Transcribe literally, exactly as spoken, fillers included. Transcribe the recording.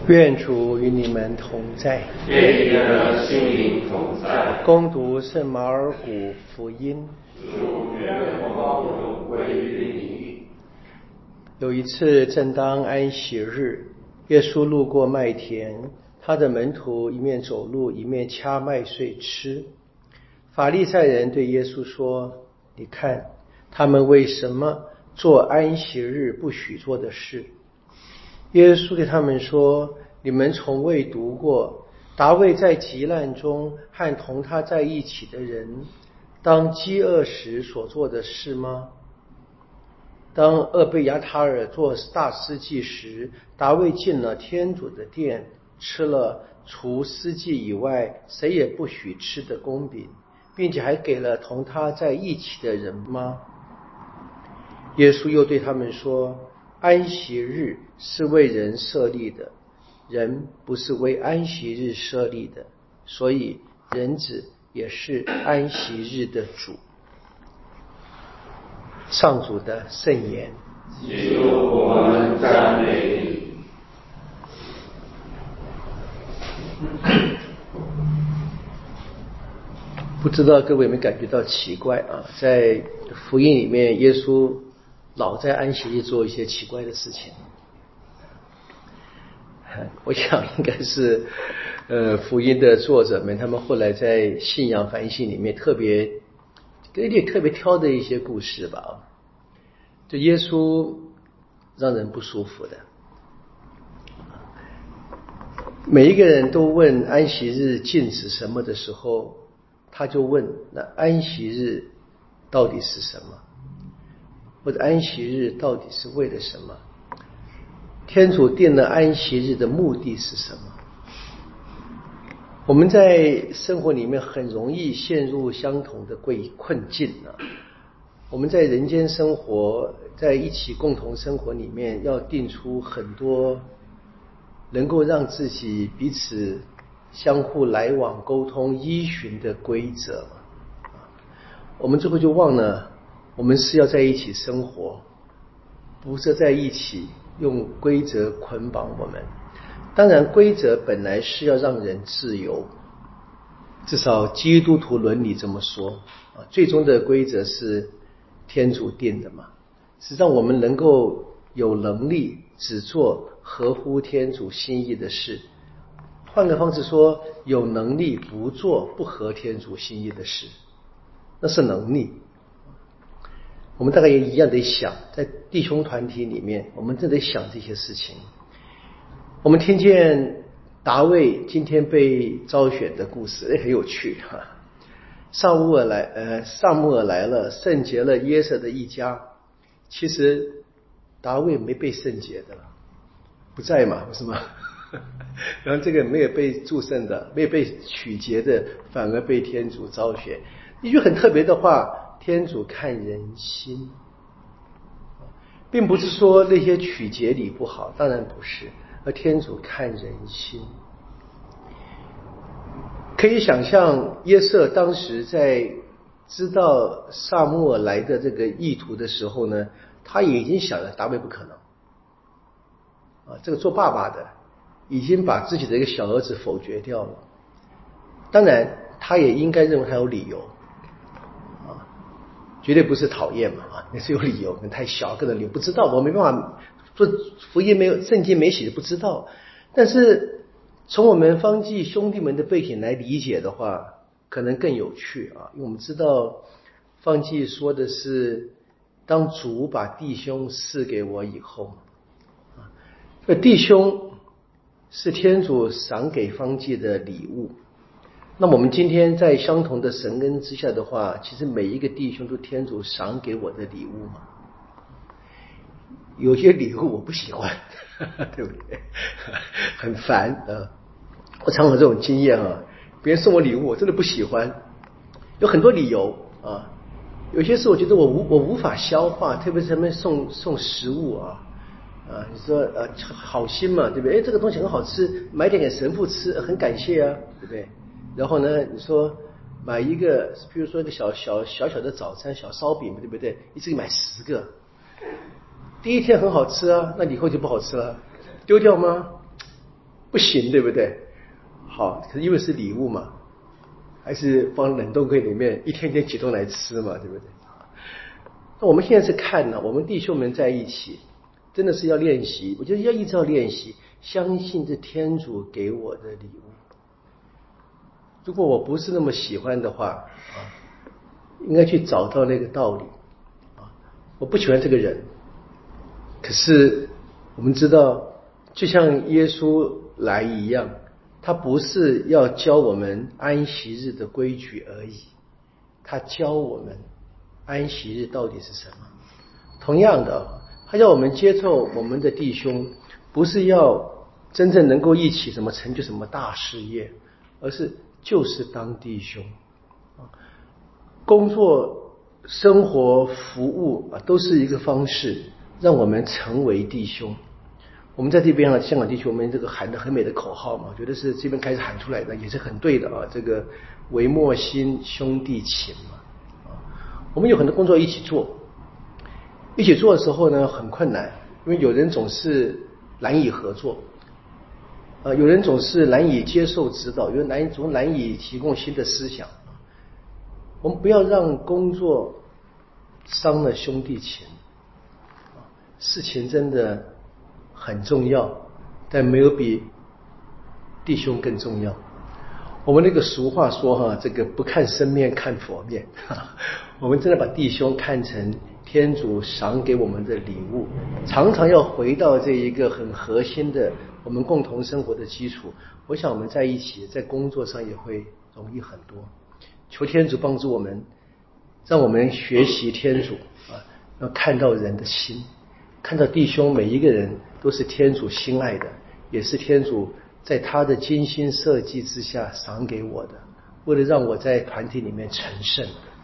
愿主与你们同在， 愿你的心灵同在。 恭读圣马尔谷福音。 主愿光荣归于你。 有一次，正当安息日，耶稣路过麦田，他的门徒一面走路，一面掐麦穗吃。法利赛人对耶稣说：“你看，他们为什么做安息日不许做的事？”耶稣对他们说：“你们从未读过大卫在急难中和同他在一起的人，当饥饿时所做的事吗？当厄贝亚塔尔做大司祭时，大卫进了天主的殿，吃了除司祭以外谁也不许吃的公饼，并且还给了同他在一起的人吗？”耶稣又对他们说：“安息日是为人设立的，人不是为安息日设立的，所以人子也是安息日的主。”上主的圣言。 基督，我们赞美你。 不知道各位有没有感觉到奇怪啊？在福音里面，耶稣老在安息日做一些奇怪的事情。我想应该是呃福音的作者们他们后来在信仰反省里面特别有点特别挑的一些故事吧。就耶稣让人不舒服的，每一个人都问安息日禁止什么的时候，他就问那安息日到底是什么，或者安息日到底是为了什么？天主定了安息日的目的是什么？我们在生活里面很容易陷入相同的困境啊。我们在人间生活，在一起共同生活里面，要定出很多能够让自己彼此相互来往沟通依循的规则。我们最后就忘了，我们是要在一起生活，不是在一起用规则捆绑我们。当然规则本来是要让人自由，至少基督徒伦理这么说，最终的规则是天主定的嘛，是让我们能够有能力只做合乎天主心意的事。换个方式说，有能力不做不合天主心意的事，那是能力。我们大概也一样得想，在弟兄团体里面，我们正得想这些事情。我们听见达卫今天被招选的故事，很有趣哈。萨姆尔来，呃，萨姆尔来了，圣洁了约瑟的一家。其实达卫没被圣洁的，不在嘛，不是吗？然后这个没有被祝圣的，没有被取节的，反而被天主招选。一句很特别的话，天主看人心，并不是说那些取节礼不好，当然不是，而天主看人心。可以想象约瑟当时在知道撒母耳来的这个意图的时候呢，他也已经想了达卫不可能啊，这个做爸爸的已经把自己的一个小儿子否决掉了。当然他也应该认为他有理由啊，绝对不是讨厌嘛啊，那是有理由，可能太小，个人理由不知道，我没办法做福音，没有圣经没写的不知道。但是从我们方济兄弟们的背景来理解的话，可能更有趣啊！因为我们知道方济说的是，当主把弟兄赐给我以后，啊，这弟兄是天主赏给方济的礼物。那么我们今天在相同的神恩之下的话，其实每一个弟兄都天主赏给我的礼物嘛。有些礼物我不喜欢，对不对？很烦啊！我常有这种经验啊，别人送我礼物，我真的不喜欢，有很多理由啊。有些事我觉得我无我无法消化，特别是他们送送食物啊啊，你说呃好心嘛，对不对？哎，这个东西很好吃，买点给神父吃，很感谢啊，对不对？然后呢，你说买一个，比如说一个小小小小的早餐，小烧饼，对不对？一次买十个。第一天很好吃啊，那以后就不好吃了，丢掉吗？ 不行，对不对？好，可是因为是礼物嘛，还是放冷冻柜里面，一天天解冻来吃嘛，对不对？那我们现在是看呢，我们弟兄们在一起，真的是要练习，我觉得要一直要练习，相信这天主给我的礼物。如果我不是那么喜欢的话啊，应该去找到那个道理啊。我不喜欢这个人，可是我们知道，就像耶稣来一样，他不是要教我们安息日的规矩而已，他教我们安息日到底是什么。同样的，他要我们接受我们的弟兄，不是要真正能够一起什么成就什么大事业，而是就是当弟兄啊，工作、生活、服务啊，都是一个方式，让我们成为弟兄。我们在这边啊，香港地区，我们这个喊的很美的口号嘛，我觉得是这边开始喊出来的，也是很对的啊。这个唯莫心兄弟情嘛，啊，我们有很多工作一起做，一起做的时候呢，很困难，因为有人总是难以合作。呃，有人总是难以接受指导，有人难总难以提供新的思想。我们不要让工作伤了兄弟情。事情真的很重要，但没有比弟兄更重要。我们那个俗话说哈，这个不看生面看佛面，我们真的把弟兄看成天主赏给我们的礼物，常常要回到这一个很核心的我们共同生活的基础。我想我们在一起，在工作上也会容易很多。求天主帮助我们，让我们学习天主啊，要看到人的心，看到弟兄每一个人都是天主心爱的，也是天主在他的精心设计之下赏给我的，为了让我在团体里面成圣。